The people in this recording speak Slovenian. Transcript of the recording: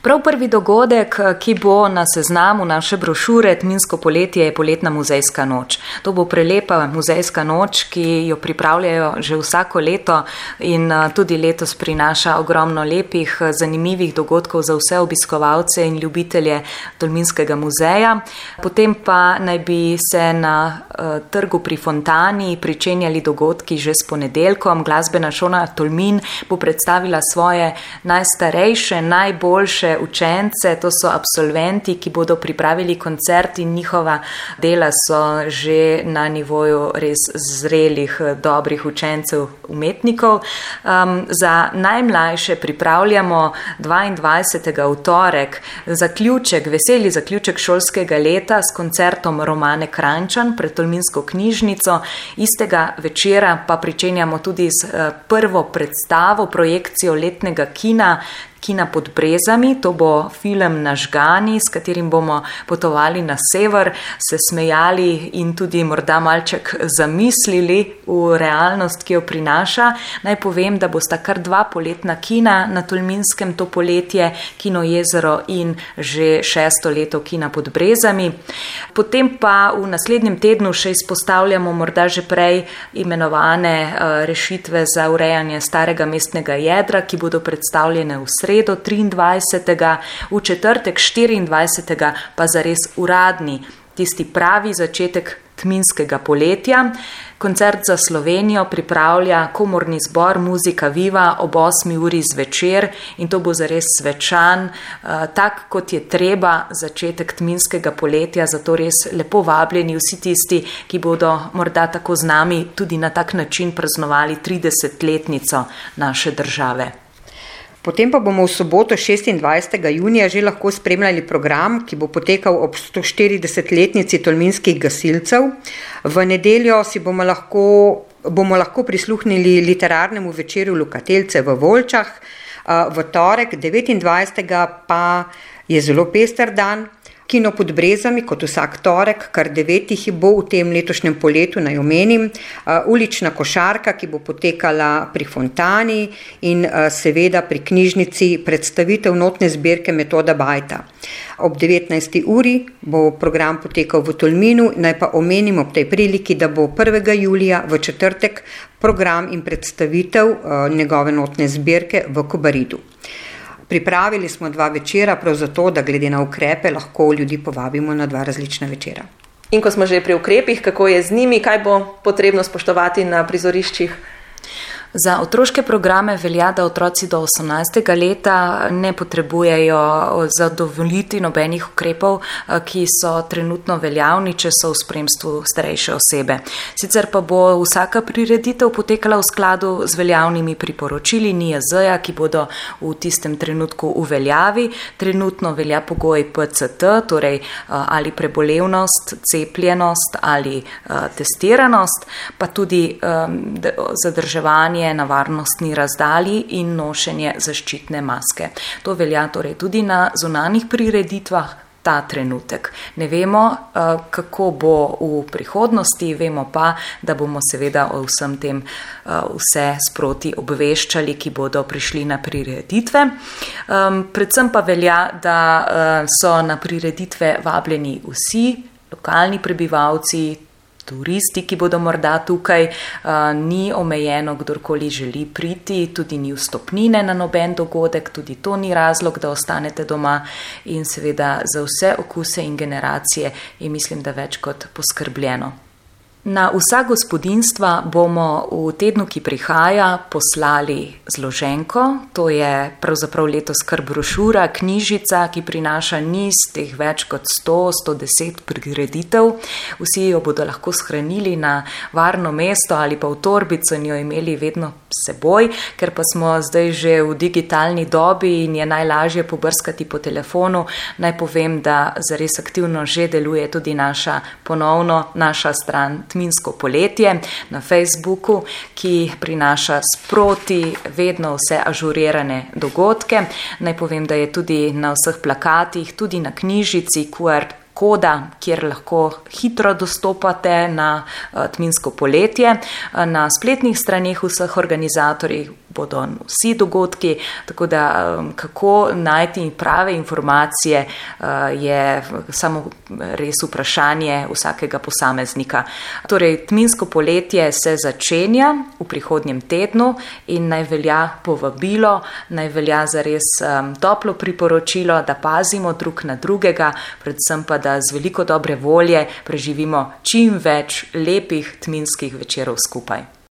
Prav prvi dogodek, ki bo na seznamu naše brošure Tminsko poletje, je poletna muzejska noč. To bo prelepa muzejska noč, ki jo pripravljajo že vsako leto in tudi letos prinaša ogromno lepih, zanimivih dogodkov za vse obiskovalce in ljubitelje Tolminskega muzeja. Potem pa naj bi se na trgu pri Fontani pričenjali dogodki že s ponedeljkom. Glasbena šola Tolmin bo predstavila svoje najstarejše, najboljše učence, to so absolventi, ki bodo pripravili koncert in njihova dela so že na nivoju res zrelih, dobrih učencev, umetnikov. Za najmlajše pripravljamo 22. v torek veseli zaključek šolskega leta s koncertom Romane Kranjčan pred Tolminsko knjižnico. Istega večera pa pričenjamo tudi s prvo predstavo, projekcijo letnega kina Pod brezami. To bo film Nažgani, s katerim bomo potovali na sever, se smejali in tudi morda malček zamislili v realnost, ki jo prinaša. Naj povem, da bosta kar 2 poletna kina na Tolminskem to poletje, Kino Jezero in že 6. leto Kina Pod brezami. Potem pa v naslednjem tednu še izpostavljamo morda že prej imenovane rešitve za urejanje starega mestnega jedra, ki bodo predstavljene v sredo 23. v četrtek 24. pa zares uradni, tisti pravi začetek Tminskega poletja. Koncert za Slovenijo pripravlja komorni zbor Muzika Viva ob 8. uri zvečer in to bo zares svečan, tak kot je treba začetek Tminskega poletja, zato res lepo vabljeni vsi tisti, ki bodo morda tako z nami tudi na tak način praznovali 30-letnico naše države. Potem pa bomo v soboto 26. junija že lahko spremljali program, ki bo potekal ob 140-letnici tolminskih gasilcev. V nedeljo bomo lahko prisluhnili literarnemu večeru Lokateljce v Volčah, v torek 29. pa je zelo pester dan. Kino Pod brezami, kot vsak torek, kar 9 jih bo v tem letošnjem poletu, naj omenim, ulična košarka, ki bo potekala pri Fontani in seveda pri knjižnici predstavitev notne zbirke Metoda Bajta. Ob 19. uri bo program potekal v Tolminu, naj pa omenim ob tej priliki, da bo 1. julija v četrtek program in predstavitev njegove notne zbirke v Kobaridu. Pripravili smo 2 večera, prav zato, da glede na ukrepe lahko ljudi povabimo na 2 različna večera. In ko smo že pri ukrepih, kako je z njimi, kaj bo potrebno spoštovati na prizoriščih? Za otroške programe velja, da otroci do 18. leta ne potrebujejo zadovoljiti nobenih ukrepov, ki so trenutno veljavni, če so v spremstvu starejše osebe. Sicer pa bo vsaka prireditev potekala v skladu z veljavnimi priporočili NIJZ-ja, ki bodo v tistem trenutku v veljavi. Trenutno velja pogoj PCT, torej ali prebolevnost, cepljenost ali testiranost, pa tudi zadrževanje na varnostni razdalji in nošenje zaščitne maske. To velja torej tudi na zunanjih prireditvah ta trenutek. Ne vemo, kako bo v prihodnosti, vemo pa, da bomo seveda o vsem tem vse sproti obveščali, ki bodo prišli na prireditve. Predvsem pa velja, da so na prireditve vabljeni vsi lokalni prebivalci, turisti, ki bodo morda tukaj, ni omejeno, kdorkoli želi priti, tudi ni vstopnine na noben dogodek, tudi to ni razlog, da ostanete doma in seveda za vse okuse in generacije je, mislim, da več kot poskrbljeno. Na vsa gospodinjstva bomo v tednu, ki prihaja, poslali zloženko. To je pravzaprav letos kar brošura, knjižica, ki prinaša niz teh več kot 100-110 prireditev. Vsi jo bodo lahko shranili na varno mesto ali pa v torbico in jo imeli vedno s seboj, ker pa smo zdaj že v digitalni dobi in je najlažje pobrskati po telefonu. Naj povem, da zares aktivno že deluje tudi naša stran Tminsko poletje na Facebooku, ki prinaša sproti vedno vse ažurirane dogodke. Naj povem, da je tudi na vseh plakatih, tudi na knjižici QR koda, kjer lahko hitro dostopate na Tminsko poletje. Na spletnih straneh vseh organizatorjev bodo vsi dogodki, tako da kako najti prave informacije je samo res vprašanje vsakega posameznika. Torej, Tminsko poletje se začenja v prihodnjem tednu in naj velja povabilo, naj velja zares toplo priporočilo, da pazimo drug na drugega, predvsem pa, da z veliko dobre volje preživimo čim več lepih tminskih večerov skupaj.